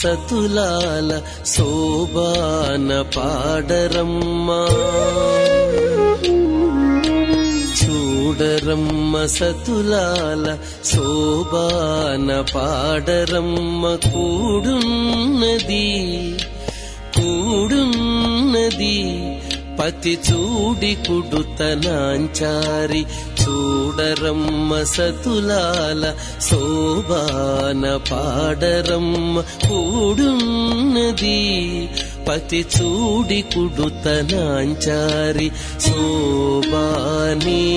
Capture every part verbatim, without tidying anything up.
సతులాల శోభాన పాడరమ్మా, చూడరమ్మ సతులాల శోభాన పాడరమ్మ. కూడున్నది కూడున్నది పతి చూడి కుడుతనాంచారి, చూడరమ్మ సతులాల శోభాన పాడరమ్మ. కూడున్నది పతి చూడి కుడుతనాంచారి, శోభాని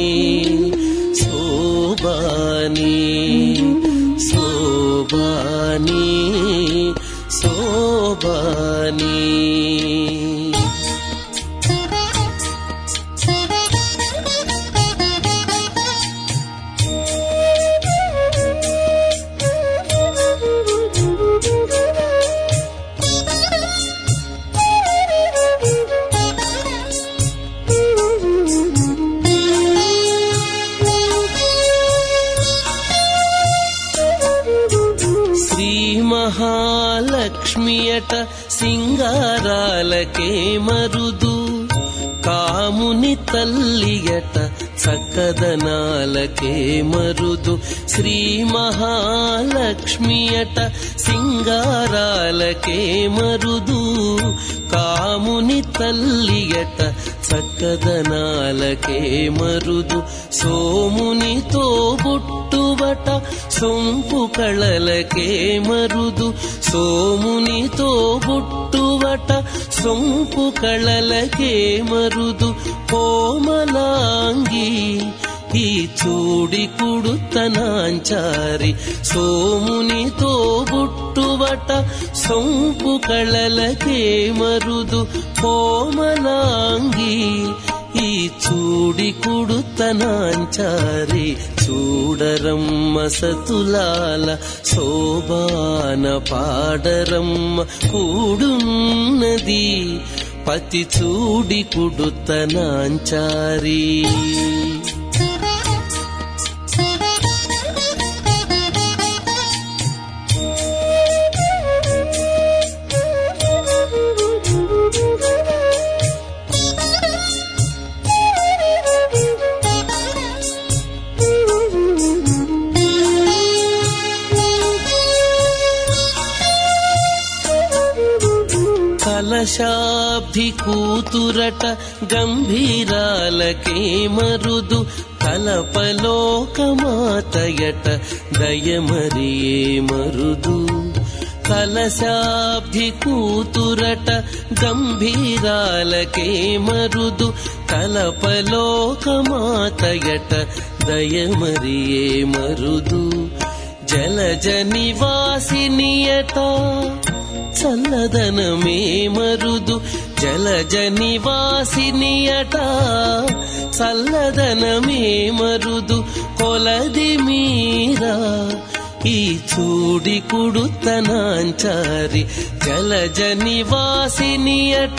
శోభాని శోభాని శోభాని. మహాలక్ష్మియట సింగారాలకే మరుదు, కాముని తల్లియట చక్కదనాలకే మరుదు. శ్రీ మహాలక్ష్మియట సింగారాలకే మరుదు, కాముని తల్లియట చక్కదనాలకే మరుదు. సోమునితో బుట్టువట సొంపు కళలకే మరుదు, సోమునితో బుట్టువట సొంపు కళలకే మరుదు. కోమలాంగి ఈ చూడి కుడుతనాంచారి, సోమునితో బుట్టువట సొంపు కళలకే మరుదు. కోమలాంగి ఈ చూడి కుడుతనాంచారి, చూడరమ్మ సతులాల శోభాన పాడరమ్మ. కూడున్నది పతి చూడి కుడుతనాంచారి. కలశాబ్ది కూతురట గంభీరాలకే మరుదు, కలపలోకమాతయట దయమరియే మరుదు. కలశాబ్ది కూతురట గంభీరాలకే మరుదు, కలపలోకమాతయట దయమరియే మరుదు. జలజ నివాసినియట చల్లదనమే మరుదు, జలజ నివాసినియట చల్లదనమే మరుదు. కొలది మీరా ఈ చూడి కుడుతనాంచారి, జలజ నివాసినియట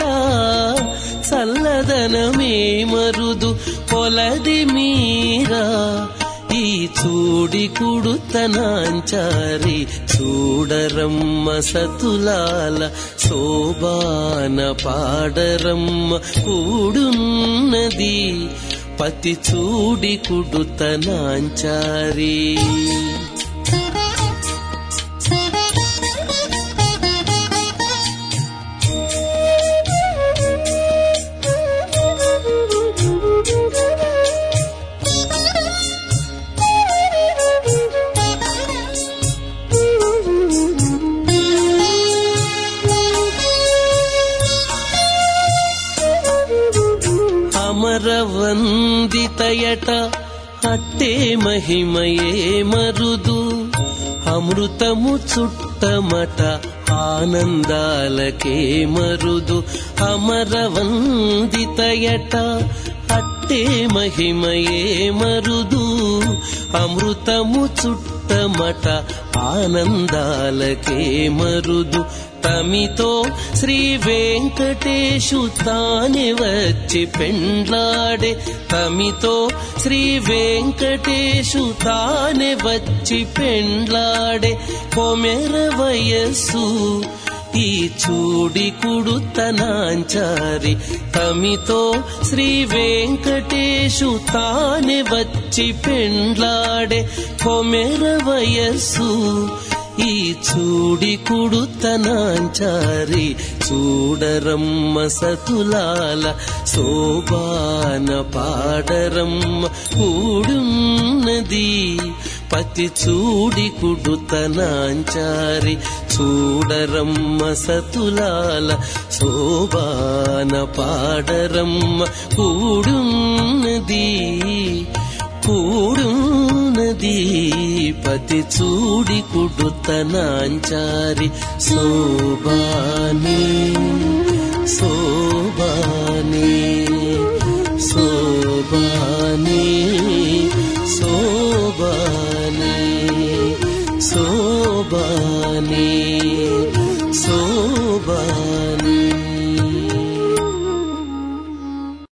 చల్లదనమే మరుదు. కొలది మీరా ఈ చూడి కుడుతనాంచారి, చూడరమ్మ సతులాల శోభాన పాడరమ్మ. కూడున్నది పతి చూడి కుడుతనాంచారి. అమరవందితయట అట్టే మహిమయే మరుదు, అమృతము చుట్టమట ఆనందాలకే మరుదు. అమరవందితయట అట్టే మహిమయే మరుదు, అమృతము చుట్టమట ఆనందాలకే మరుదు. తమితో శ్రీ వెంకటేశు తానే వచ్చి పెండ్లాడే తమితో శ్రీ వెంకటేశు తానే వచ్చి పెండ్లాడే కొమెర వయస్సు ఈ చూడి కుడుతనాంచారి తమితో శ్రీ వెంకటేశు తానే వచ్చి పెండ్లాడే కొమెర వయస్సు ఈ చూడి కుడుతనాంచారి చూడరమ్మ సతులాల శోభాన పాడరమ్మ కూడున్నది పతి చూడి కుడుతనాంచారి చూడరమ్మ సతులాల శోభాన పాడరమ్మ కూడున్నది కూడున్నది పతి చూడి కుడుతనాంచారి శోభానే శోభానే శోభానే శోభానే శోభానే శోభానే